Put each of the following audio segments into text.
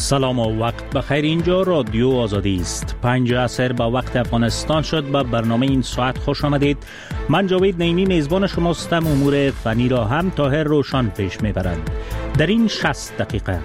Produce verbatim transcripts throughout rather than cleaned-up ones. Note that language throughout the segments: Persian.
سلام و وقت بخیر. اینجا رادیو آزادی است. پنج عصر با وقت افغانستان شد. با برنامه این ساعت خوش آمدید. من جاوید نعیمی میزبان شماستم. امور فنی را هم طاهر روشان پیش میبرند. در این شصت دقیقه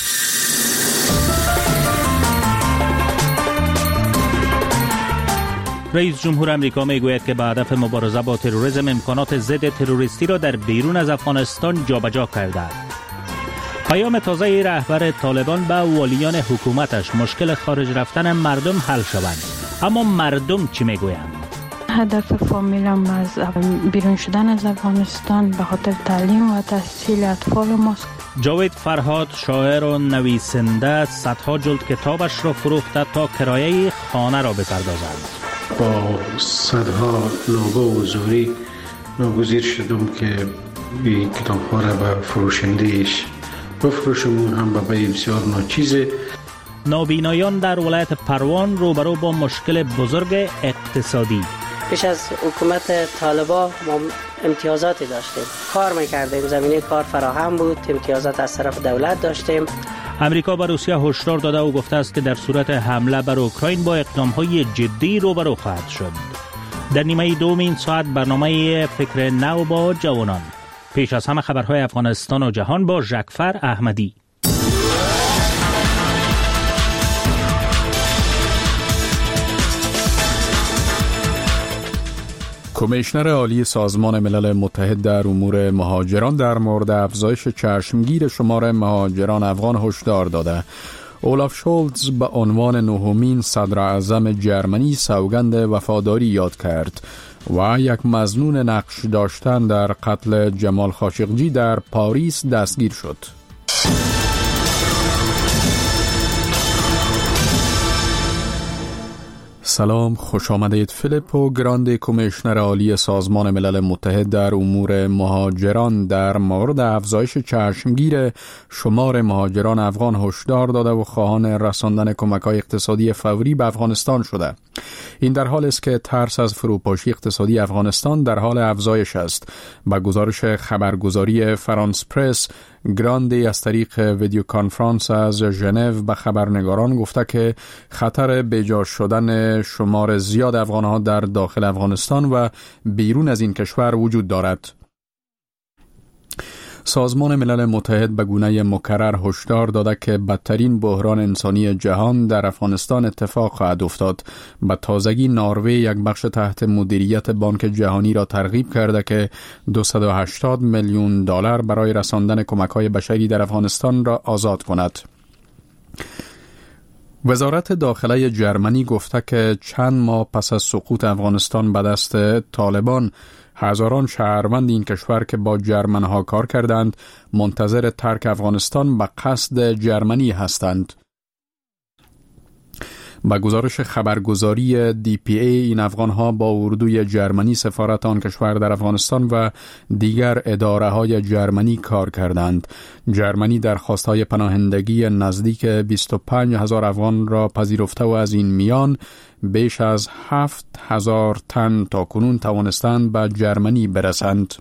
رئیس جمهور امریکا میگوید که به هدف مبارزه با تروریسم امکانات ضد تروریستی را در بیرون از افغانستان جابجا کرده. پیام تازه رهبر طالبان به والیان حکومتش مشکل خارج رفتن مردم حل شوند. اما مردم چی میگویند؟ هدف فامیلم از بیرون شدن از افغانستان به خاطر تعلیم و تحصیل اطفال ماست. جاوید فرهاد شاعر و نویسنده صدها جلد کتابش را فروخته تا کرایه خانه را بپردازد. با صدها نوبه و زوری ناگزیر شدم که این کتاب ها را به فروشندهش بفروشم، هم به بیع بسیار ناچیزه. نابینایان در ولایت پروان روبرو با مشکل بزرگ اقتصادی. پیش از حکومت طالبان ما امتیازاتی داشتیم، کار میکردیم، زمینه کار فراهم بود، امتیازات از طرف دولت داشتیم. امریکا به روسیه هشدار داده و گفته است که در صورت حمله بر اوکراین با اقدام‌های جدی روبرو خواهد شد. در نیمه دوم این ساعت برنامه فکر نو با جوانان. پیش از همه خبرهای افغانستان و جهان با ژکفر احمدی. کمیشنر عالی سازمان ملل متحد در امور مهاجران در مورد افزایش چشمگیر شمار مهاجران افغان هشدار داده. اولاف شولتز به عنوان نهمین صدر اعظم جرمنی سوگند وفاداری یاد کرد و یک مظنون نقش داشتن در قتل جمال خاشقجی در پاریس دستگیر شد. سلام، خوش آمدید. فیلیپو گراندی کمیشنر عالی سازمان ملل متحد در امور مهاجران در مورد افزایش چشمگیر شمار مهاجران افغان هشدار داده و خواهان رساندن کمک‌های اقتصادی فوری به افغانستان شده. این در حالی است که ترس از فروپاشی اقتصادی افغانستان در حال افزایش است. با گزارش خبرگزاری فرانس پرس، گراندی از طریق ویدیو کانفرانس از ژنو به خبرنگاران گفته که خطر بیجا شدن شمار زیاد افغان‌ها در داخل افغانستان و بیرون از این کشور وجود دارد. سازمان ملل متحد به گونه مکرر هشدار داده که بدترین بحران انسانی جهان در افغانستان اتفاق خواهد افتاد. به تازگی نروژ یک بخش تحت مدیریت بانک جهانی را ترغیب کرده که دویست و هشتاد میلیون دلار برای رساندن کمک‌های بشری در افغانستان را آزاد کند. وزارت داخله جرمنی گفته که چند ماه پس از سقوط افغانستان به دست طالبان، هزاران شهروند این کشور که با جرمنها کار کردند منتظر ترک افغانستان به قصد جرمنی هستند. با گزارش خبرگزاری دی پی ای، این افغانها با اردوی جرمنی، سفارت آن کشور در افغانستان و دیگر اداره‌های جرمنی کار کردند. جرمنی درخواست‌های پناهندگی نزدیک بیست و پنج هزار افغان را پذیرفته و از این میان بیش از هفت هزار تن تا کنون توانستند به جرمنی برسند.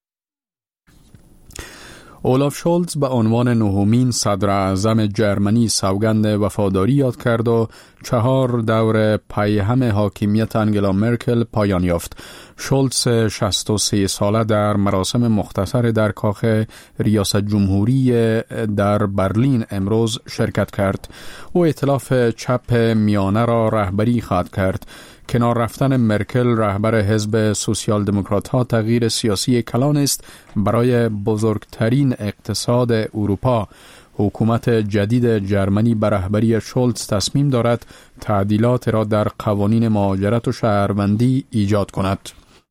اولاف شولتز به عنوان نهمین صدر اعظم جرمنی سوگند وفاداری یاد کرد و چهار دور پیهم حاکمیت انگلا مرکل پایان یافت. شولتز شصت و سه ساله در مراسم مختصر در کاخ ریاست جمهوری در برلین امروز شرکت کرد. او ائتلاف چپ میانه را رهبری خواهد کرد. کنار رفتن مرکل رهبر حزب سوسیال دموکرات ها تغییر سیاسی کلان است برای بزرگترین اقتصاد اروپا. حکومت جدید جرمنی به رهبری شولتز تصمیم دارد تعدیلات را در قوانین مهاجرت و شهروندی ایجاد کند.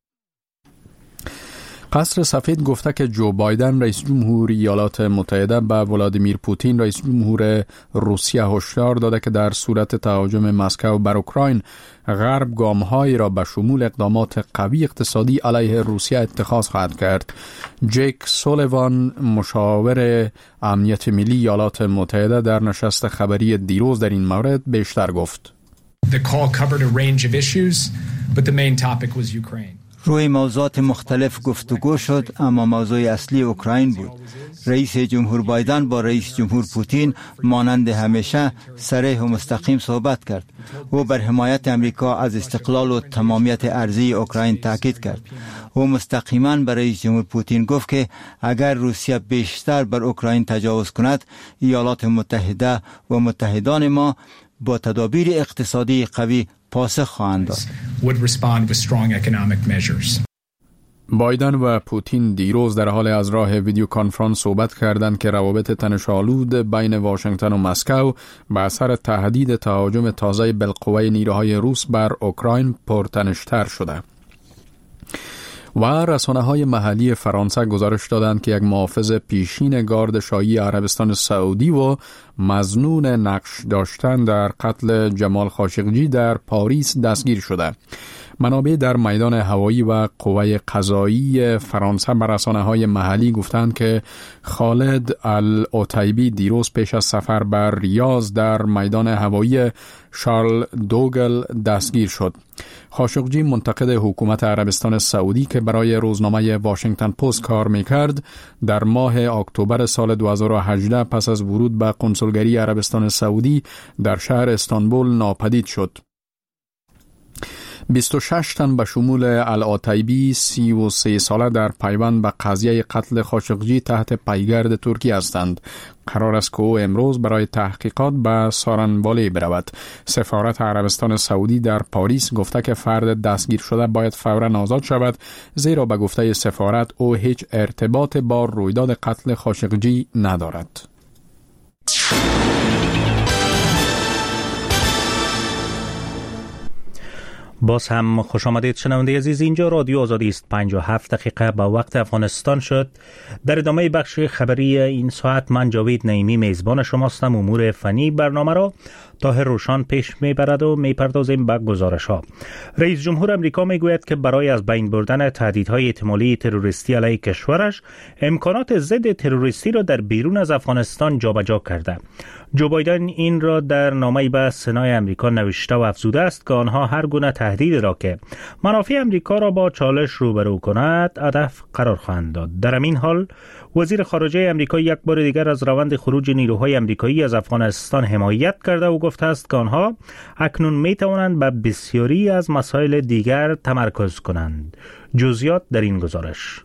قصر سفید گفته که جو بایدن رئیس جمهور ایالات متحده به ولادیمیر پوتین رئیس جمهور روسیه هشدار داده که در صورت تهاجم مسکو بر اوکراین، غرب گام‌هایی را به شمول اقدامات قوی اقتصادی علیه روسیه اتخاذ خواهد کرد. جیک سولیوان، مشاور امنیت ملی ایالات متحده، در نشست خبری دیروز در این مورد بیشتر گفت. The call covered a range of issues, but the main topic was Ukraine. روی موضوعات مختلف گفتگو شد، اما موضوع اصلی اوکراین بود. رئیس جمهور بایدن با رئیس جمهور پوتین مانند همیشه صریح و مستقیم صحبت کرد. او بر حمایت امریکا از استقلال و تمامیت ارضی اوکراین تاکید کرد. او مستقیما بر رئیس جمهور پوتین گفت که اگر روسیه بیشتر بر اوکراین تجاوز کند، ایالات متحده و متحدان ما با تدابیر اقتصادی قوی پاسخ خواهند داد. بایدن و پوتین دیروز در حال از راه ویدیو کنفرانس صحبت کردند که روابط تنش‌آلود بین واشنگتن و مسکو به اثر تهدید تهاجم تازه بالقوه نیروهای روس بر اوکراین پرتنش‌تر شده. و رسانه‌های محلی فرانسه گزارش دادند که یک محافظ پیشین گارد شاهی عربستان سعودی و مظنون نقش داشتن در قتل جمال خاشقجی در پاریس دستگیر شده. منابع در میدان هوایی و قوه قضایی فرانسه به رسانه‌های محلی گفتند که خالد العتیبی دیروز پیش از سفر بر ریاض در میدان هوایی شارل دوگل دستگیر شد. خاشقجی منتقد حکومت عربستان سعودی که برای روزنامه واشنگتن پست کار میکرد، در ماه اکتبر سال دو هزار و هجده پس از ورود به کنسولگری عربستان سعودی در شهر استانبول ناپدید شد. بیست و شش تن به شمول العتیبی سی و سه ساله در پیوند به قضیه قتل خاشقجی تحت پیگرد ترکیه هستند. قرار است که او امروز برای تحقیقات به سارنوالی برود. سفارت عربستان سعودی در پاریس گفته که فرد دستگیر شده باید فوراً آزاد شود، زیرا به گفته سفارت او هیچ ارتباط با رویداد قتل خاشقجی ندارد. باز هم خوش آمدید شنونده عزیز، اینجا رادیو آزادی است. پنجاه و هفت دقیقه با وقت افغانستان شد. در ادامه بخش خبری این ساعت من جاوید نعیمی میزبان شماستم. امور فنی برنامه را طاهر روشان پیش میبرد و میپردازیم به گزارش ها. رئیس جمهور امریکا میگوید که برای از بین بردن تهدیدهای احتمالی تروریستی علیه کشورش امکانات ضد تروریستی را در بیرون از افغانستان جابجا کرده. جو بایدن این را در نامه‌ای به سنای امریکا نوشته و افزوده است که آنها هر گونه تهدید را که منافع امریکا را با چالش روبرو کند هدف قرار خواهند داد. در همین حال وزیر خارجه امریکا یک بار دیگر از روند خروج نیروهای امریکایی از افغانستان حمایت کرده و گفته است که آنها اکنون می توانند به بسیاری از مسائل دیگر تمرکز کنند. جزئیات در این گزارش.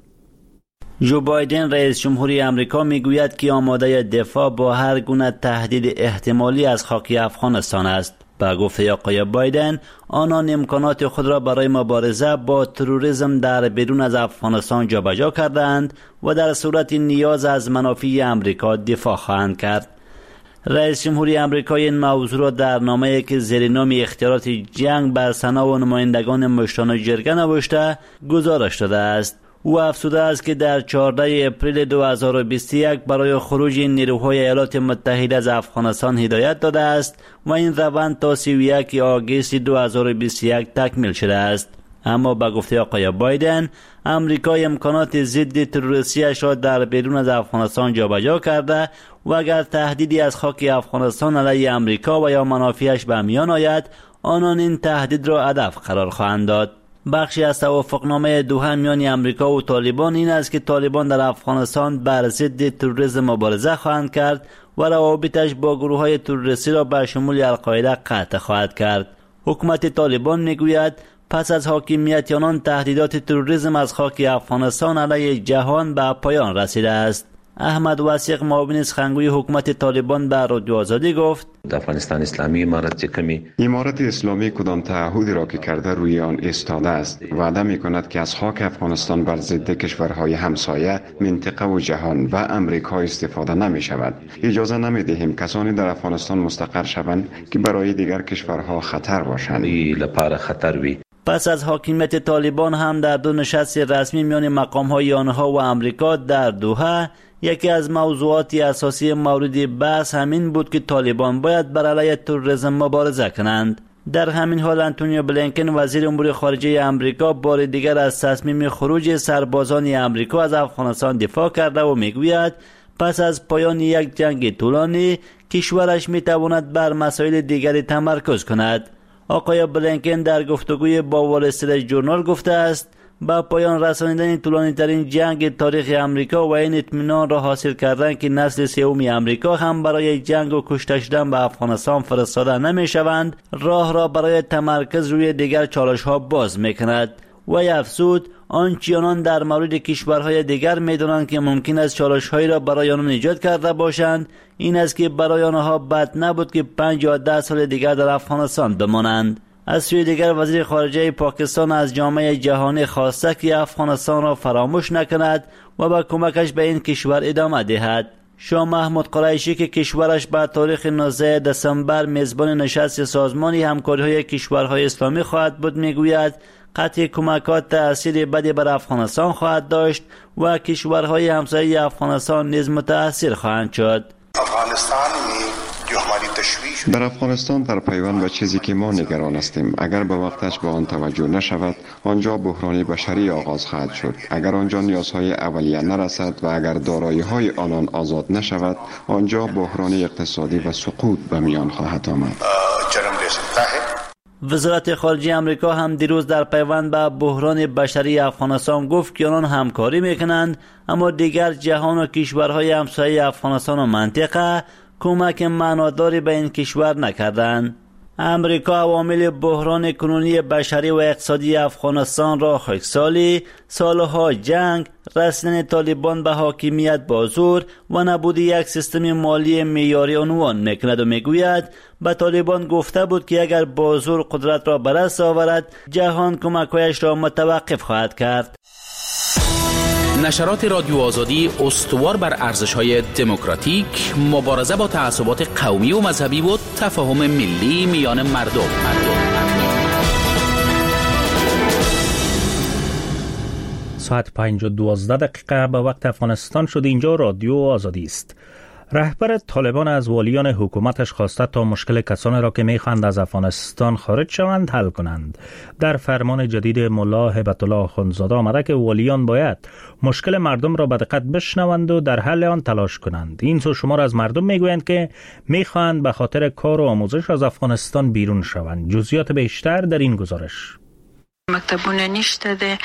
جو بایدن رئیس جمهوری امریکا میگوید که آماده دفاع با هر گونه تهدید احتمالی از خاک افغانستان است. با گفته آقای بایدن، آنان امکانات خود را برای مبارزه با تروریسم در بیرون از افغانستان جابجا کردند و در صورت نیاز از منافع امریکا دفاع خواهند کرد. رئیس جمهوری امریکا این موضوع را در نامه‌ای که زیر نام اختیارات جنگ بر سنا و نمایندگان مشتان جرگه نوشته گزارش داده است. او افزوده است که در چهاردهم اپریل دو هزار و بیست و یک برای خروج نیروهای ایالات متحده از افغانستان هدایت داده است و این روند تا سی و یک آگوست دو هزار و بیست و یک تکمیل شده است. اما با گفته آقای بایدن، امریکا امکانات ضد تروریستی‌اش را در بیرون از افغانستان جابجا کرده و اگر تهدیدی از خاک افغانستان علیه امریکا و یا منافعش به میان آید، آنان این تهدید را هدف قرار خواهند داد. بخشی از توافقنامه دوحه میان امریکا و طالبان این است که طالبان در افغانستان بر ضد تروریسم مبارزه خواهند کرد و روابطش با گروه‌های تروریستی را به شمول القاعده قطع خواهد کرد. حکومت طالبان میگوید پس از حاکمیت آنان تهدیدات تروریسم از خاک افغانستان علیه جهان به پایان رسیده است. احمد وثیق معاون سخنگوی حکومت طالبان به رادیو آزادی گفت: در افغانستان اسلامی امارت کمی امارت اسلامی کدام تعهدی را که کرده روی آن ایستاده است. وعده می‌کند که از خاک افغانستان بر ضد کشورهای همسایه، منطقه و جهان و امریکا استفاده نمی‌شود. اجازه نمی‌دهیم کسانی در افغانستان مستقر شوند که برای دیگر کشورها خطر باشند. لپاره خطر وی. پس از حاکمیت طالبان هم در دو نشست رسمی میان مقام‌های آنها و امریکا در دوحه، یکی از موضوعات اساسی مورد بحث همین بود که طالبان باید بر علیه تروریسم مبارزه کنند. در همین حال انتونیو بلینکن وزیر امور خارجه امریکا بار دیگر از تصمیم خروج سربازان امریکا از افغانستان دفاع کرده و میگوید پس از پایان یک جنگ طولانی کشورش میتواند بر مسائل دیگری تمرکز کند. آقای بلینکن در گفتگوی با وال استریت ژورنال گفته است با پایان رسانیدن طولانی ترین جنگ تاریخ امریکا و این اطمینان را حاصل کردن که نسل سوم امریکا هم برای جنگ و کشته شدن به افغانستان فرستاده نمی شوند، راه را برای تمرکز روی دیگر چالش ها باز می کند. و افزود آنچه آنان در مورد کشورهای دیگر می دانند که ممکن است چالش هایی را برای آنان ایجاد کرده باشند این است که برای آنها بد نبود که پنج یا ده سال دیگر در افغانستان بمانند. از سوی دیگر وزیر خارجه پاکستان از جامعه جهانی خواسته که افغانستان را فراموش نکند و با کمکش به این کشور ادامه دهد. شاه محمود قریشی که کشورش به تاریخ نوزده دسامبر میزبان نشست سازمان همکاری‌های کشورهای اسلامی خواهد بود میگوید قطع کمکات تأثیر بدی بر افغانستان خواهد داشت و کشورهای همسایه افغانستان نیز متأثر خواهند شد. در افغانستان در پیوند به چیزی که ما نگران هستیم، اگر به وقتش به آن توجه نشود آنجا بحران بشری آغاز خواهد شد. اگر آنجا نیازهای اولیه نرسد و اگر دارایی‌های آنان آزاد نشود آنجا بحران اقتصادی و سقوط به میان خواهد آمد. وزارت خارجه امریکا هم دیروز در پیوند به بحران بشری افغانستان گفت که آنان همکاری میکنند اما دیگر جهان و کشورهای همسایه افغانستان و منطقه کمک معناداری به این کشور نکردند. امریکا عوامل بحران کنونی بشری و اقتصادی افغانستان را خاکسالی، سالها جنگ، رسیدن طالبان به حاکمیت با زور و نبود یک سیستم مالی معیاری عنوان میکند و میگوید به طالبان گفته بود که اگر با زور قدرت را به دست آورد جهان کمک‌هایش را متوقف خواهد کرد. نشرات رادیو آزادی استوار بر ارزش‌های دموکراتیک، مبارزه با تعصبات قومی و مذهبی و تفاهم ملی میان مردم. مردم. ساعت پنج و دوازده دقیقه به وقت افغانستان شد. اینجا رادیو آزادی است. رهبر طالبان از والیان حکومتش خواسته تا مشکل کسانی را که میخواهند از افغانستان خارج شوند حل کنند. در فرمان جدید ملا هیبت الله آخوندزاده آمده که والیان باید مشکل مردم را به دقت بشنوند و در حل آن تلاش کنند. این سو شمار از مردم میگویند که میخواهند به خاطر کار و آموزش از افغانستان بیرون شوند. جزئیات بیشتر در این گزارش. مکتبونه نشته ده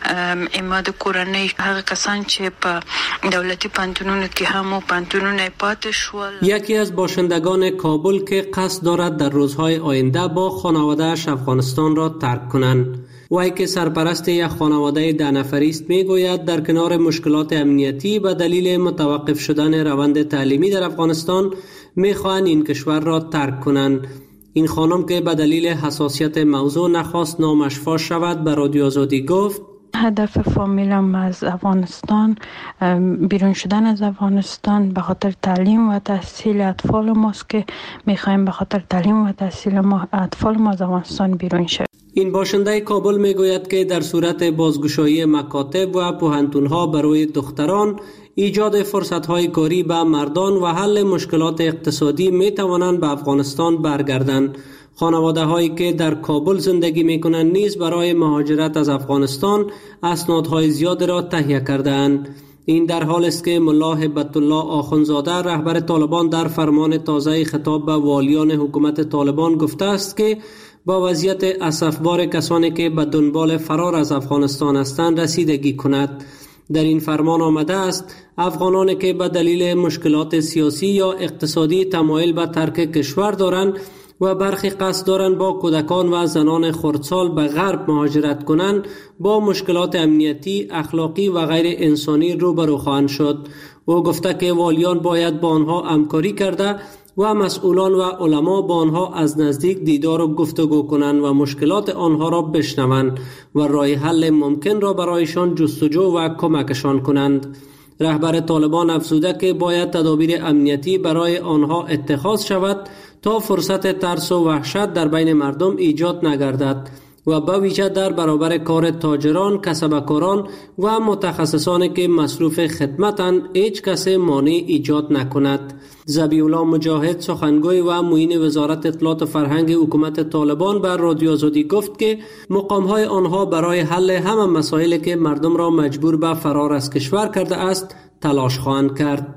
اماد کورنۍ هغه کسان چې په دولتي پانتونونو کې هم پانتونونه پاتې شول. یکی از باشندگان کابل که قصد دارد در روزهای آینده با خانواده‌اش افغانستان را ترک کنند. وی که سرپرست یک خانواده ده نفری است میگوید در کنار مشکلات امنیتی به دلیل متوقف شدن روند تعلیمی در افغانستان میخواهند این کشور را ترک کنند. این خانم که به دلیل حساسیت موضوع نخواست نامش فاش شود به رادیو آزادی گفت هدف فامیلم از افغانستان بیرون شدن از افغانستان به خاطر تعلیم و تحصیل اطفال ماست که میخوایم به خاطر تعلیم و تحصیل ما اطفال ما از افغانستان بیرون شد. این باشنده کابل میگوید که در صورت بازگشایی مکاتب و پوهنتون‌ها برای دختران، ایجاد فرصت‌های کاری به مردان و حل مشکلات اقتصادی می‌توانند به افغانستان برگردند. خانواده‌هایی که در کابل زندگی می‌کنند نیز برای مهاجرت از افغانستان اسنادهای زیاد را تهیه کرده‌اند. این در حال است که ملا هیبت الله آخوندزاده رهبر طالبان در فرمان تازه خطاب به والیان حکومت طالبان گفته است که با وضعیت اسفبار کسانی که به دنبال فرار از افغانستان هستند رسیدگی کند. در این فرمان آمده است افغانانی که به دلیل مشکلات سیاسی یا اقتصادی تمایل به ترک کشور دارند و برخی قصد دارند با کودکان و زنان خردسال به غرب مهاجرت کنند با مشکلات امنیتی، اخلاقی و غیر انسانی روبرو خواهند شد. او گفته که والیان باید با آنها همکاری کرده و مسئولان و علما با آنها از نزدیک دیدار و گفتگو کنند و مشکلات آنها را بشنوند و راه حل ممکن را برایشان جستجو و کمکشان کنند. رهبر طالبان افزوده که باید تدابیر امنیتی برای آنها اتخاذ شود تا فرصت ترس و وحشت در بین مردم ایجاد نگردد و به ویژه در برابر کار تاجران، کسبکاران و متخصصانی که مصروف خدمتند هیچ کس مانع ایجاد نکند. ذبیح الله مجاهد سخنگوی و معین وزارت اطلاعات و فرهنگ حکومت طالبان بر رادیو آزادی گفت که مقام‌های آنها برای حل همه مسائلی که مردم را مجبور به فرار از کشور کرده است تلاش خواهند کرد.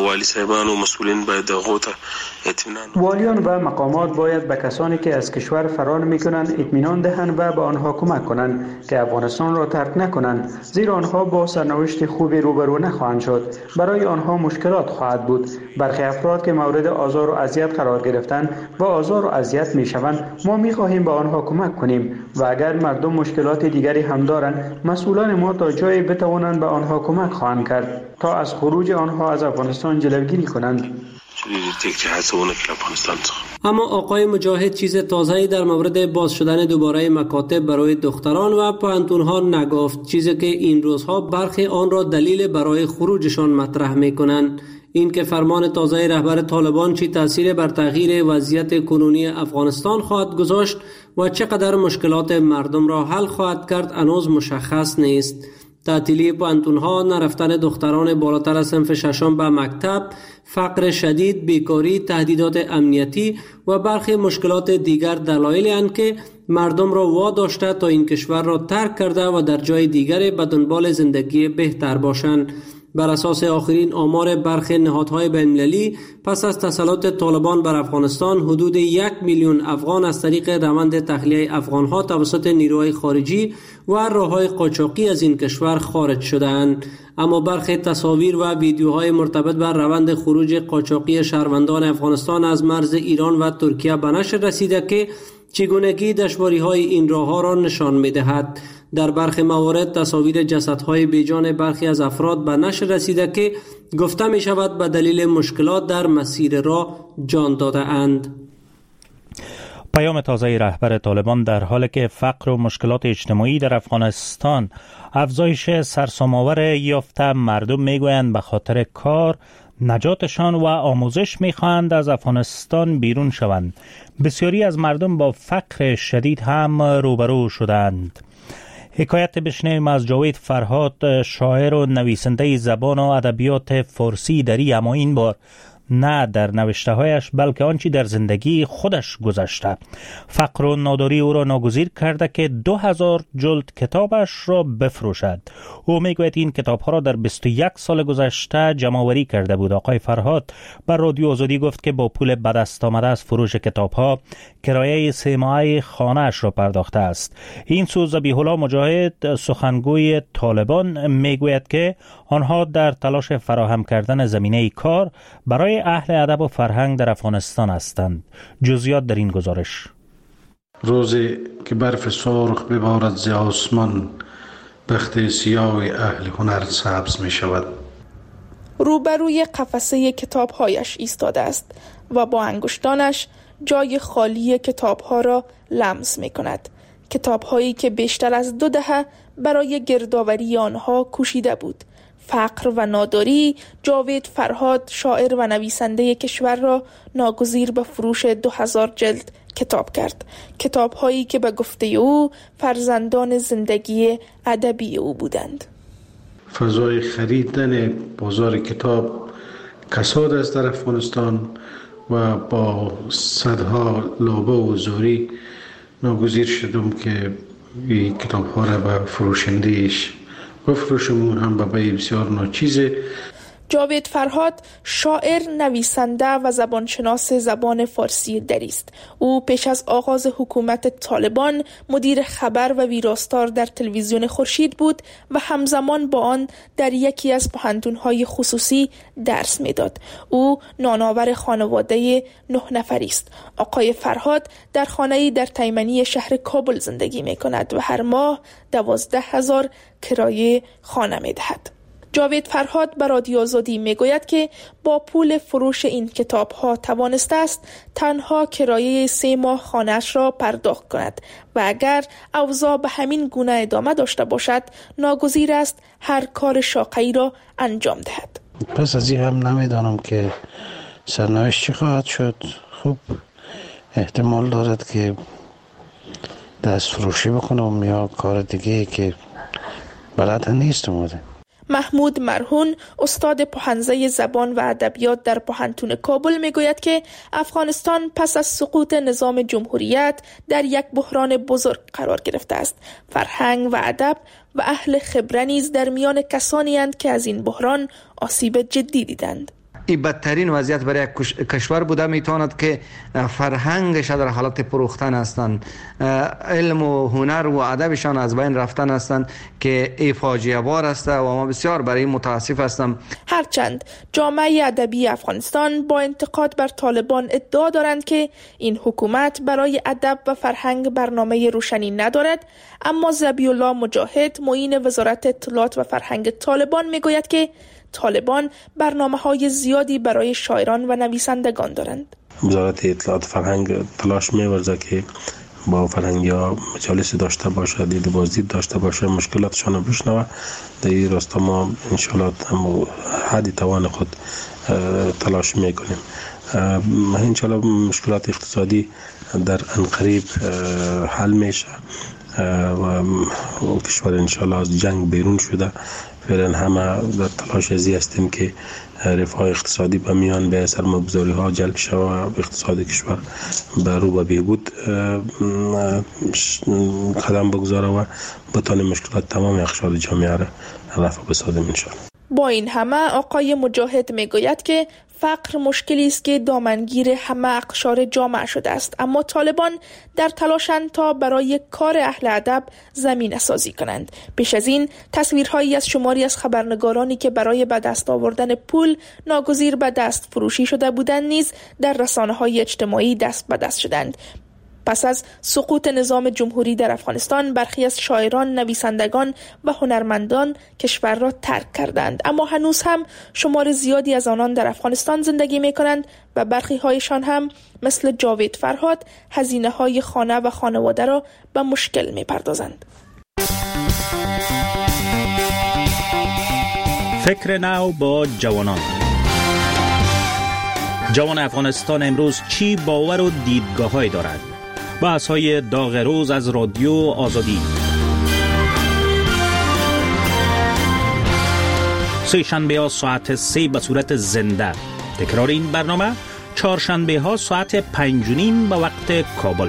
والی صاحبان و مسئولین باید غوطه اطمینان والیان و مقامات باید به کسانی که از کشور فرار میکنند اطمینان دهند و به آنها کمک کنند که افغانستان را ترک نکنند، زیرا آنها با سرنوشت خوبی روبرو نخواهند شد. برای آنها مشکلات خواهد بود. برخی افراد که مورد آزار و اذیت قرار گرفتند و آزار و اذیت میشوند، ما میخواهیم به آنها کمک کنیم و اگر مردم مشکلات دیگری هم دارند، مسئولان ما تا جایی بتوانند به آنها کمک خواهند کرد تا از خروج آنها از افغانستان جلوگیری کنند. اما آقای مجاهد چیز تازه‌ای در مورد باز شدن دوباره مکاتب برای دختران و پوهنتون‌ها نگفت، چیزی که این روزها برخی آن را دلیل برای خروجشان مطرح می‌کنند. این که فرمان تازه رهبر طالبان چی تأثیر بر تغییر وضعیت کنونی افغانستان خواهد گذاشت و چقدر مشکلات مردم را حل خواهد کرد هنوز مشخص نیست. تعطیلی پوهنتون‌ها، نرفتن دختران بالاتر از صنف ششم به مکتب، فقر شدید، بیکاری، تهدیدات امنیتی و برخی مشکلات دیگر دلایلی اند که مردم را واداشته تا این کشور را ترک کرده و در جای دیگر به دنبال زندگی بهتر باشند. بر اساس آخرین آمار برخی نهادهای بین‌المللی، پس از تسلط طالبان بر افغانستان، حدود یک میلیون افغان از طریق روند تخلیه افغانها توسط نیروهای خارجی و راههای قاچاقی از این کشور خارج شدند. اما برخی تصاویر و ویدیوهای مرتبط بر روند خروج قاچاقی شهروندان افغانستان از مرز ایران و ترکیه به نشر رسیده که چگونگی دشواری‌های این راه‌ها را نشان می‌دهد. در برخی موارد تصاویر جسدهای بیجان برخی از افراد به نشر رسیده که گفته می شود به دلیل مشکلات در مسیر راه جان داده اند. پیام تازه رهبر طالبان در حالی که فقر و مشکلات اجتماعی در افغانستان افزایش سرسام‌آور یافته، مردم میگویند به خاطر کار نجاتشان و آموزش میخواهند از افغانستان بیرون شوند. بسیاری از مردم با فقر شدید هم روبرو شدند. حکایت بشنویم از جاوید فرهاد، شاعر و نویسنده زبان و ادبیات فارسی دری، اما این بار نه در نوشته هایش بلکه آنچه در زندگی خودش گذشته. فقر و ناداری او را ناگزیر کرده که دو هزار جلد کتابش را بفروشد. او میگوید این کتاب ها را در بیست و یک سال گذشته جمع آوری کرده بود. آقای فرهاد بر رادیو آزادی گفت که با پول به دست آمده از فروش کتاب ها کرایه سه ماهه خانه اش را پرداخته است. این سو ذبیح الله مجاهد، سخنگوی طالبان، میگوید که آنها در تلاش فراهم کردن زمینه کار برای اهل ادب و فرهنگ در افغانستان هستند. جزئیات در این گزارش. روزی که برف سرخ ببارد ز آسمان، بخت سیاه اهل هنر سبز می شود. روبروی قفسه کتاب‌هایش ایستاده است و با انگشتانش جای خالی کتاب‌ها را لمس می کند. کتاب‌هایی که بیشتر از دو دهه برای گردآوری آنها کوشیده بود. فقر و ناداری جاوید فرهاد، شاعر و نویسنده کشور را ناگزیر به فروش دو هزار جلد کتاب کرد. کتاب هایی که به گفته او فرزندان زندگی ادبی او بودند. فضای خریدن بازار کتاب کساد است در افغانستان و با صدها لابه و زوری ناگزیر شدم که این کتاب ها را به فروشندهش بفروشم، هم به بیع بسیار ناچیزه. جاوید فرهاد شاعر، نویسنده و زبانشناس زبان فارسی دری است. او پیش از آغاز حکومت طالبان مدیر خبر و ویراستار در تلویزیون خورشید بود و همزمان با آن در یکی از پوهنتون‌های خصوصی درس میداد. او نانآور خانواده نه نفری است. آقای فرهاد در خانه‌ای در تیمنی شهر کابل زندگی می‌کند و هر ماه دوازده هزار کرایه خانه می‌دهد. جاوید فرهاد به رادیو آزادی میگوید که با پول فروش این کتاب ها توانسته است تنها کرایه سه ماه خانه‌اش را پرداخت کند و اگر اوضاع به همین گونه ادامه داشته باشد ناگزیر است هر کار شاقه‌ای را انجام دهد. پس از این هم نمیدانم که سرنوشت چی خواهد شد. خوب احتمال دارد که دست فروشی بکنم یا کار دیگه که بلد نیستم بوده. محمود مرهون، استاد پوهنځی زبان و ادبیات در پوهنتون کابل میگوید که افغانستان پس از سقوط نظام جمهوریت در یک بحران بزرگ قرار گرفته است. فرهنگ و ادب و اهل خبره نیز در میان کسانی اند که از این بحران آسیب جدی دیدند. این بدترین وضعیت برای یک کشور بوده میتواند که فرهنگش در حالت پروختن هستند، علم و هنر و ادبشان از بین رفتن هستند که ای فاجعه بار است و ما بسیار برای متاسف هستم. هرچند جامعه ادبی افغانستان با انتقاد بر طالبان ادعا دارند که این حکومت برای ادب و فرهنگ برنامه روشنی ندارد، اما ذبیح الله مجاهد معین وزارت اطلاعات و فرهنگ طالبان میگوید که طالبان برنامه‌های زیادی برای شاعران و نویسندگان دارند. وزارت اطلاعات فرهنگ تلاش می‌ورزد که با فرهنگی‌ها مجالس داشته باشه، دید بازدید داشته باشه، مشکلاتشان رو بشنوه. در این راستا ما انشالله هم حد توان خود تلاش میکنیم. انشالله مشکلات اقتصادی در انقریب حل میشه و کشور انشالله از جنگ بیرون شده. فعلا همه در تلاش ازی هستیم که رفاه اقتصادی به میان به سرمایه‌گذاری ها جلب شود و اقتصاد کشور به رو به بهبود قدم بگذاره و بتوانیم مشکلات تمام اقشار جامعه را رفع بسازیم انشالله. با این همه آقای مجاهد میگوید که فقر مشکلی است که دامنگیر همه اقشار جامعه شده است، اما طالبان در تلاشند تا برای کار اهل ادب زمینه سازی کنند. پیش از این تصویرهایی از شماری از خبرنگارانی که برای به دست آوردن پول ناگزیر به دست فروشی شده بودند نیز در رسانه‌های اجتماعی دست به دست شدند. پس از سقوط نظام جمهوری در افغانستان برخی از شاعران، نویسندگان و هنرمندان کشور را ترک کردند، اما هنوز هم شمار زیادی از آنان در افغانستان زندگی می کنند و برخی هایشان هم مثل جاوید فرهاد هزینه های خانه و خانواده را به مشکل می پردازند. فکر نو با جوانان. جوان افغانستان امروز چی باور و دیدگاه‌هایی دارد؟ بحث‌های داغ روز از رادیو آزادی. سه شنبه ها ساعت سه به صورت زنده. تکرار این برنامه چهارشنبه ها ساعت پنج و نیم به وقت کابل.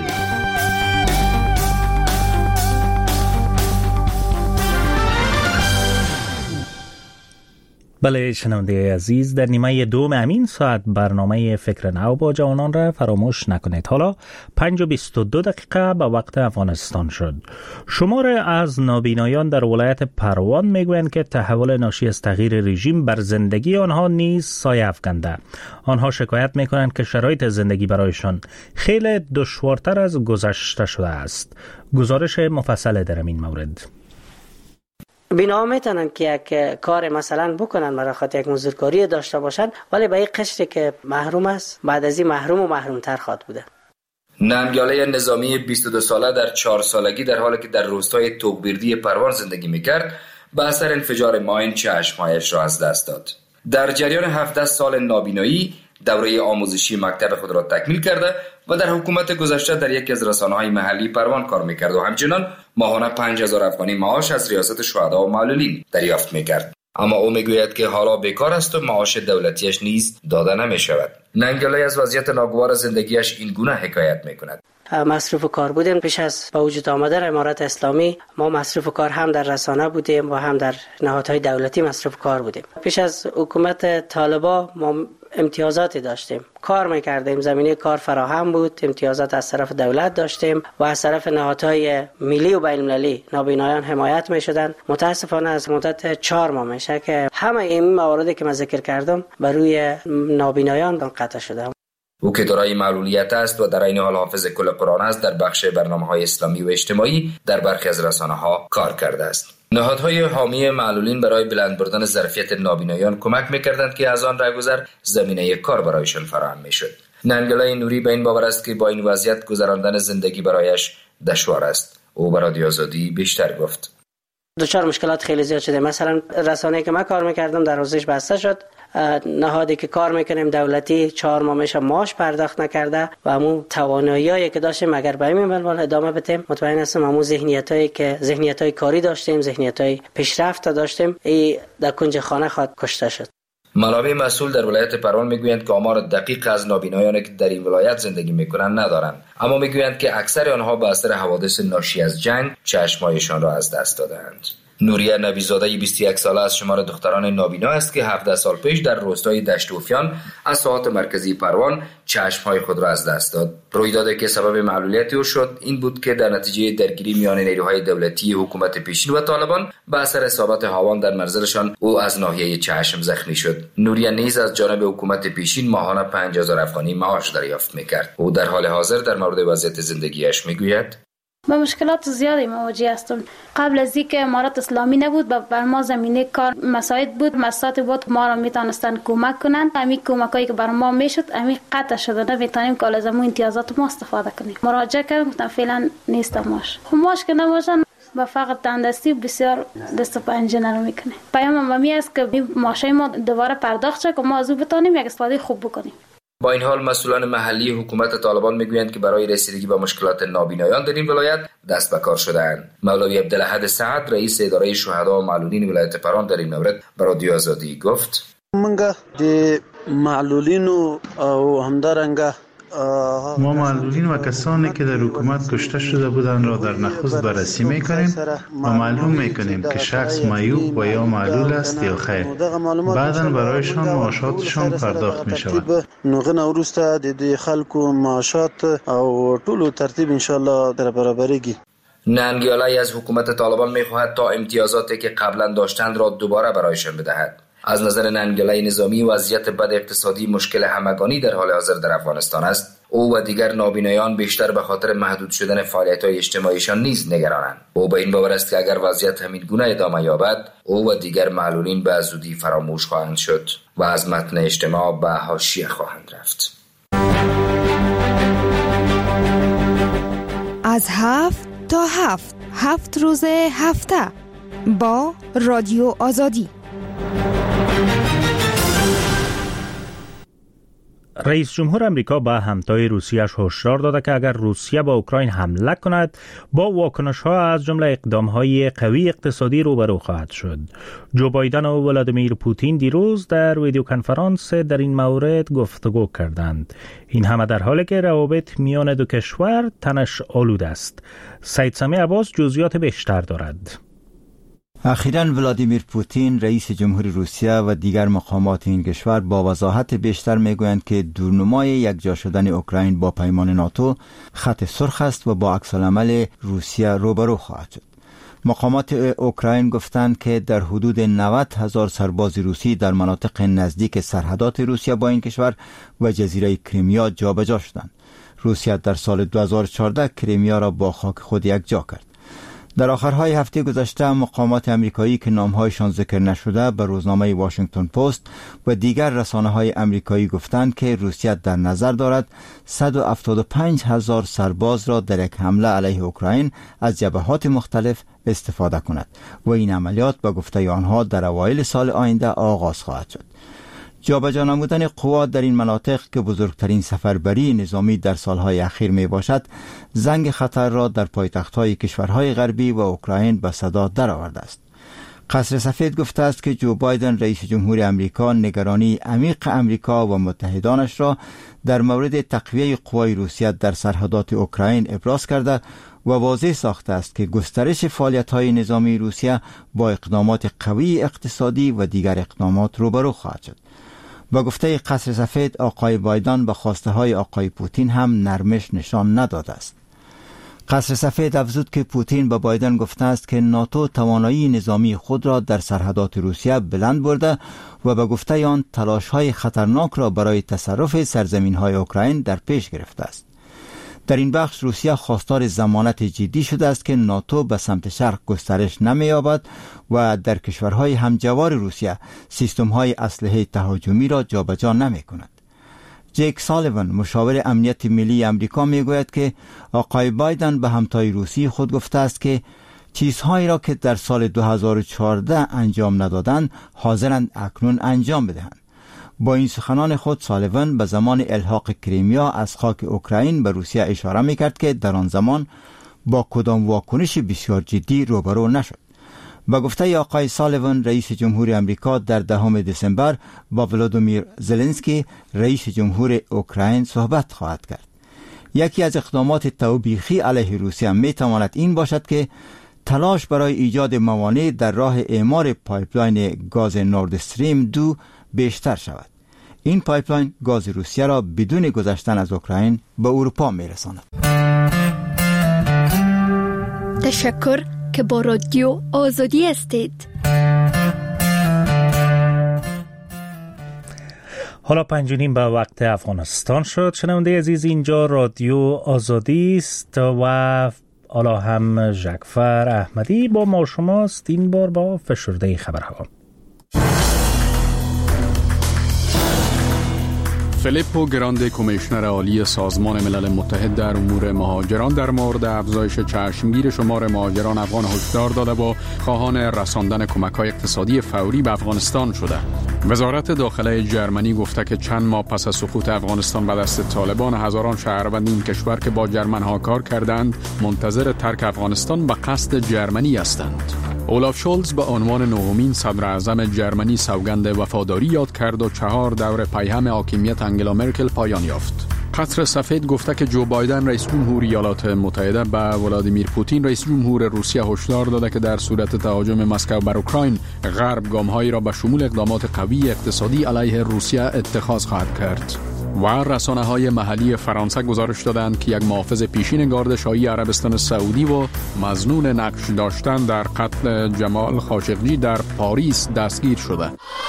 بله شنونده عزیز، در نیمه دوم امین ساعت برنامه فکر نو با جوانان را فراموش نکنید. حالا پنج و بیست و دو دقیقه به وقت افغانستان شد. شمار از نابینایان در ولایت پروان میگویند که تحول ناشی از تغییر رژیم بر زندگی آنها نیز سایه افکنده. آنها شکایت میکنند که شرایط زندگی برایشان خیلی دشوارتر از گذشته شده است. گزارش مفصل در این مورد. بینا میتونن که یک کار مثلا بکنن برای خاطر یک مزدورکاری داشته باشن، ولی به این قشری که محروم است بعد از این محروم و محروم تر خواهد بوده. ننگاله نظامی بیست و دو ساله در چهار سالگی در حالی که در روستای توقبیردی پروان زندگی میکرد به اثر انفجار ماین چشمهایش را از دست داد. در جریان هفده سال نابینایی دوره آموزشی مکتب خود را تکمیل کرده و در حکومت گذشته در یکی از رسانه‌های محلی پروان کار میکرد و همچنان ماهانه پنج هزار افغانی معاش از ریاست شهدا و معلولین دریافت میکرد. اما او میگوید که حالا بیکار است و معاش دولتیش نیز داده نمیشود. ننگاله از وضعیت ناگوار زندگیش این گونه حکایت میکند. مصروف کار بودیم. پیش از با وجود آمدن امارت اسلامی ما مصروف کار هم در رسانه بودیم و هم در نهادهای دولتی مصروف کار بودیم. پیش از حکومت طالبان ما امتیازاتی داشتیم، کار میکردیم، زمینه کار فراهم بود، امتیازات از طرف دولت داشتیم و از طرف نهادهای ملی و بین المللی نابینایان حمایت میشدن. متاسفانه از مدت چهار ماه میشه که همه این مواردی که من ذکر کردم بر روی نابینایان قطع شده. او که دارای معلولیت است و در این حال حافظ کل قرآن است، در بخش برنامه‌های اسلامی و اجتماعی در برخی از رسانه‌ها کار کرده است. نهادهای حامی معلولین برای بلند بردن ظرفیت نابینایان کمک می‌کردند که از آن رهگذر زمینه کار برایشان فراهم می‌شد. ننگاله نوری به این باور است که با این وضعیت گذراندن زندگی برایش دشوار است. او برای رادیو آزادی بیشتر گفت. دچار مشکلات خیلی زیاد شده. مثلا رسانه‌ای که من کار می‌کردم در حوزهش بسته شد. نهادی که کار میکنیم دولتی چهار ماه میشه معاش پرداخت نکرده و همون تواناییایی که داشتیم اگر به این منوال ادامه بدیم مطمئن هستم همون ذهنیتایی که ذهنیتای کاری داشتیم، ذهنیتای پیشرفت داشتیم، این در کنج خانه خود کشته شد. منابع مسئول در ولایت پروان میگویند که آمار دقیق از نابینایانی که در این ولایت زندگی میکنند ندارند، اما میگویند که اکثر آنها به اثر حوادث ناشی از جنگ چشمایشان را از دست دادند. نوریه نبیزاده بیست و یک ساله از شمار دختران نابینا است که هفده سال پیش در روستای دشت اوفیان از ساحات مرکزی پروان چشمهای خود را از دست داد. رویدادی که سبب معلولیت او شد این بود که در نتیجه درگیری میان نیروهای دولتی حکومت پیشین و طالبان به اثر اصابت هاوان در منزلشان او از ناحیه چشم زخمی شد. نوریه نیز از جانب حکومت پیشین ماهانه پنج هزار افغانی معاش دریافت می‌کرد. او در حال حاضر در مورد وضعیت زندگیش میگوید: با مشکلات زیادی مواجه هستم. قبل از اینکه امارات اسلامی نبود و بر ما زمینه کار مساعد بود، مساعد بود ما را میتونستن کمک کنند. همین کمکایی که بر ما میشد همین قطع شده، نمیتونیم که از همون امتیازات ما استفاده کنیم. مراجعه کردم گفتم فعلا نیست ماش. خب ماش که نباشن با فقط تندرستی بسیار دست و پنجه نرم میکنه. پیام مامی است که ماشای ما دوباره پرداخت شه که ما از او بتونیم یک استفاده خوب بکنیم. با این حال مسئولان محلی حکومت طالبان میگویند که برای رسیدگی به مشکلات نابینایان در این ولایت دست به کار شده‌اند. مولوی عبدالاحد سعد رئیس اداره شهدا و معلولین ولایت پران در این مورد به رادیو آزادی گفت: منګه د معلولین او همدارنګه ما معلولین و کسانی که در حکومت کشته شده بودند را در نخست بررسی میکنیم و معلوم میکنیم که شخص معیوب و یا معلول است یا خیر. بعداً برایشان معاشاتشان پرداخت می شود. نوغه نوروسته د خلکو معاشات او ټولو ترتیب ان شاء الله در برابریږي. ننگیالی از حکومت طالبان میخواهد تا امتیازاتی که قبلا داشتند را دوباره برایشان بدهد. از نظر ننگیالی نظامی وضعیت بد اقتصادی مشکل همگانی در حال حاضر در افغانستان است. او و دیگر نابینایان بیشتر به خاطر محدود شدن فعالیت‌های اجتماعیشان نیز نگرانند. او به این باور است که اگر وضعیت همین گونه ادامه یابد، او و دیگر معلولین به زودی فراموش خواهند شد و از متن اجتماع به حاشیه خواهند رفت. از هفت تا هفت هفت روز هفته با رادیو آزادی. رئیس جمهور امریکا به همتای روسیه‌اش هشدار داده که اگر روسیه با اوکراین حمله کند با واکنش‌ها از جمله اقدام‌های قوی اقتصادی روبرو خواهد شد. جو بایدن و ولادیمیر پوتین دیروز در ویدیو کنفرانس در این مورد گفتگو کردند. این همه در حالی که روابط میان دو کشور تنش آلود است. سید سمیع عباس جزئیات بیشتر دارد. اخیراً ولادیمیر پوتین رئیس جمهور روسیه و دیگر مقامات این کشور با وضاحت بیشتر میگویند که دورنمای یکجا شدن اوکراین با پیمان ناتو خط سرخ است و با عکس‌العمل روسیه روبرو خواهد شد. مقامات اوکراین گفتند که در حدود نود هزار سرباز روسی در مناطق نزدیک سرحدات روسیه با این کشور و جزیره کریمیا جابجا شدند. روسیه در سال دو هزار و چهارده کریمیا را با خاک خود یکجا کرد. در آخرهای هفته گذشته مقامات امریکایی که نامهایشان ذکر نشده به روزنامه واشنگتن پست و دیگر رسانه‌های امریکایی گفتند که روسیه در نظر دارد صد و هفتاد و پنج هزار سرباز را در یک حمله علیه اوکراین از جبهات مختلف استفاده کند و این عملیات به گفته آنها در اوایل سال آینده آغاز خواهد شد. جابجا نمودن قوا در این مناطق که بزرگترین سفربری نظامی در سالهای اخیر می باشد، زنگ خطر را در پایتخت‌های کشورهای غربی و اوکراین به صدا درآورده است. قصر سفید گفته است که جو بایدن رئیس جمهور امریکا نگرانی عمیق امریکا و متحدانش را در مورد تقویه قوای روسیه در سرحدات اوکراین ابراز کرده و واضح ساخته است که گسترش فعالیت‌های نظامی روسیه با اقدامات قوی اقتصادی و دیگر اقدامات روبرو خواهد شد. با گفته قصر سفید آقای بایدن به خواسته های آقای پوتین هم نرمش نشان نداده است. قصر سفید افزود که پوتین به بایدن گفته است که ناتو توانایی نظامی خود را در سرحدات روسیه بلند برده و به گفته آن تلاش های خطرناک را برای تصرف سرزمین های اوکراین در پیش گرفته است. در این بخش روسیه خواستار ضمانت جدی شده است که ناتو به سمت شرق گسترش نمی‌یابد و در کشورهای همجوار روسیه سیستم‌های اسلحه تهاجمی را جابجا نمی‌کند. جیک سالیوان مشاور امنیت ملی امریکا میگوید که آقای بایدن به همتای روسی خود گفته است که چیزهایی را که در سال دو هزار و چهارده انجام ندادند حاضرند اکنون انجام بدهند. با این سخنان خود سالیوان به زمان الحاق کریمیا از خاک اوکراین به روسیه اشاره میکرد که در آن زمان با کدام واکنش بسیار جدی روبرو نشد. با گفته آقای سالیوان رئیس جمهور امریکا در دهم دسامبر با ولادیمیر زلنسکی رئیس جمهور اوکراین صحبت خواهد کرد. یکی از اقدامات توبیخی علیه روسیه میتواند این باشد که تلاش برای ایجاد موانع در راه اعمار پایپلاین گاز نورد استریم دو بیشتر شود. این پایپلاین گاز روسیه را بدون گذشتن از اوکراین به اروپا میرساند. تشکر که با رادیو آزادی هستید. حالا پنج و نیم به وقت افغانستان شد. شنونده عزیز، اینجا رادیو آزادی است و حالا هم ژکفر احمدی با ما شماست، این بار با فشرده خبرها. فیلیپو گراندی، کمیشنر عالی سازمان ملل متحد در امور مهاجران، در مورد افزایش چشمگیر شمار مهاجران افغان هشدار داده و خواهان رساندن کمک‌های اقتصادی فوری به افغانستان شده. وزارت داخله جرمنی گفته که چند ماه پس از سقوط افغانستان به دست طالبان، هزاران شهروند این کشور که با جرمن‌ها کار کردند منتظر ترک افغانستان به قصد جرمنی هستند. اولاف شولز به عنوان نهمین صدر اعظم جرمنی سوگند وفاداری یاد کرد و چهار دور پیهم حاکمیت انگلا مرکل پایان یافت. قصر سفید گفته که جو بایدن رئیس جمهور ایالات متحده به ولادیمیر پوتین رئیس جمهور روسیه هشدار داده که در صورت تهاجم مسکو بر اوکراین، غرب گام‌هایی را به شمول اقدامات قوی اقتصادی علیه روسیه اتخاذ خواهد کرد. و رسانه‌های محلی فرانسه گزارش دادند که یک محافظ پیشین گارد شاهی عربستان سعودی و مظنون نقش داشتن در قتل جمال خاشقجی در پاریس دستگیر شده.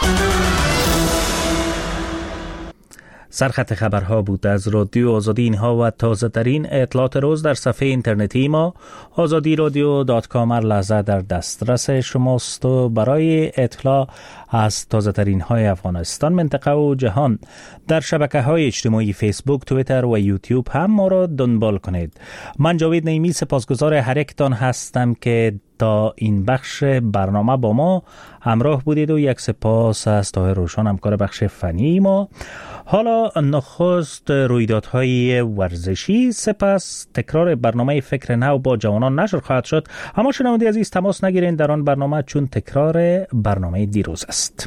سرخط خبرها بود از رادیو آزادی. اینها و تازه ترین اطلاعات روز در صفحه اینترنتی ما آزادی رادیو دات کام هر لحظه در دسترس شماست و برای اطلاع از تازه ترین های افغانستان، منطقه و جهان در شبکه های اجتماعی فیسبوک، توییتر و یوتیوب هم ما را دنبال کنید. من جاوید نعیمی سپاسگزار هر یکتان هستم که تا این بخش برنامه با ما همراه بودید و یک سپاس از طاهر روشان همکار بخش فنی ما. حالا نخست رویدادهای ورزشی، سپس تکرار برنامه فکر نو با جوانان نشر خواهد شد. اما شنونده عزیز تماس نگیرین در آن برنامه، چون تکرار برنامه دیروز است.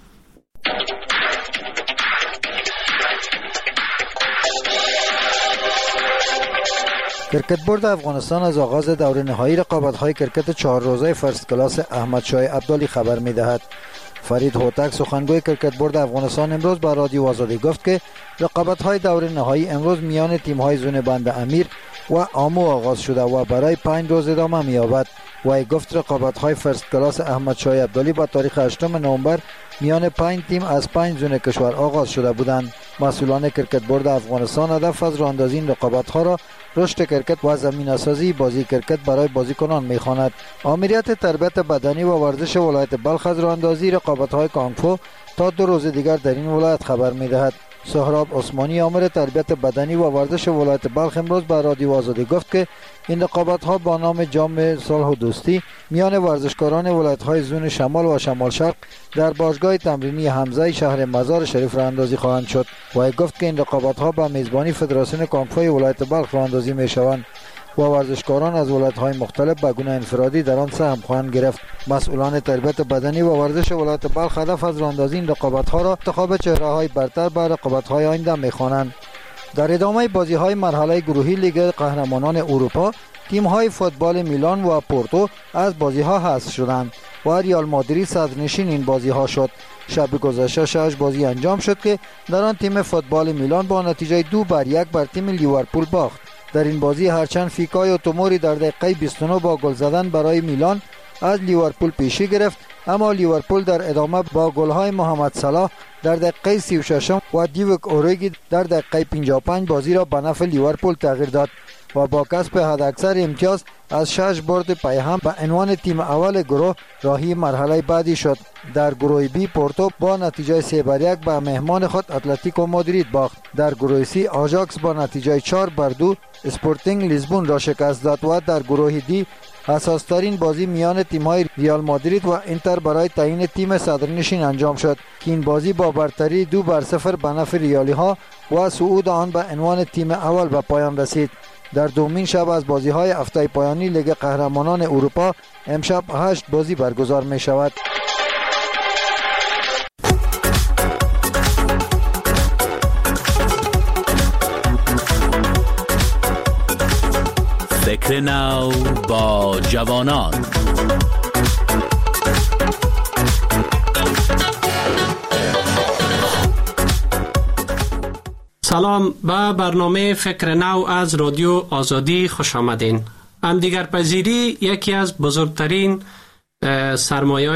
کرکت بورد افغانستان از آغاز دور نهایی رقابت‌های کرکت چهار روزه فرست کلاس احمد شاه عبدالی خبر می‌دهد. فرید هوتک سخنگوی کرکت بورد افغانستان امروز با رادیو آزادی گفت که رقابت‌های دور نهایی امروز میان تیم‌های زون بند امیر و آمو آغاز شده و برای پنج روز ادامه می‌یابد. و گفت رقابت‌های فرست کلاس احمد شاه عبدالی با تاریخ هشتم نوامبر میان پنج تیم از پنج زون کشور آغاز شده بودند. مسئولان کرکت بورد افغانستان هدف از راه‌اندازی این رقابت‌ها را رشد کرکت و زمینه‌سازی بازی کرکت برای بازیکنان می‌خواند. آمریت تربیت بدنی و ورزش ولایت بلخ از راه‌اندازی رقابت‌های کانگفو تا دو روز دیگر در این ولایت خبر می‌دهد. سهراب عثمانی آمر تربیت بدنی و ورزش ولایت بلخ امروز به رادیو آزادی گفت که این رقابت‌ها با نام جام صلح و دوستی میان ورزشکاران ولایت‌های زون شمال و شمال شرق در باشگاه تمرینی حمزه شهر مزار شریف راه‌اندازی خواهند شد. و گفت که این رقابت‌ها به میزبانی فدراسیون کانگفو ولایت بلخ راه‌اندازی می‌شوند و ورزشکاران از ولایت‌های مختلف به گونه انفرادی در آن سهم خواهند گرفت. مسئولان تربیت بدنی و ورزش ولایت بلخ هدف از راه‌اندازی این رقابت‌ها را انتخاب چهره‌های برتر به رقابت‌های آینده می‌خوانند. در ادامه بازی‌های مرحله گروهی لیگ قهرمانان اروپا، تیم‌های فوتبال میلان و پورتو از بازی‌ها حذف شدند و ریال مادرید صدرنشین این بازی‌ها شد. شب گذشته شش بازی انجام شد که در آن تیم فوتبال میلان با نتیجه دو بر یک بر تیم لیورپول باخت. در این بازی هرچند فیکای توموری در دقیقه بیست و نه با گل زدن برای میلان از لیورپول پیشی گرفت، اما لیورپول در ادامه با گل‌های محمد صلاح در دقیقه سی و شش و دیوک اورگی در دقیقه پنجاه و پنج بازی را به نفع لیورپول تغییر داد و با کسب حداکثر امتیاز از شش برد پیهم به عنوان تیم اول گروه راهی مرحله بعدی شد. در گروه بی پورتو با نتیجه سه بر یک به مهمان خود اتلتیکو مادرید باخت. در گروه سی آژاکس با نتیجه چهار بر دو اسپورتینگ لیزبون را شکست داد و در گروه دی حساس‌ترین بازی میان تیم‌های ریال مادرید و اینتر برای تعیین تیم صدرنشین انجام شد که این بازی با برتری دو بر صفر به نفع ریالی‌ها و صعود آن به عنوان تیم اول به پایان رسید. در دومین شب از بازی‌های هفته پایانی لیگ قهرمانان اروپا امشب هشت بازی برگزار می‌شود. فکر نو با جوانان. سلام، به برنامه فکر نو از رادیو آزادی خوش آمدین. همدیگر پذیری یکی از بزرگترین سرمایه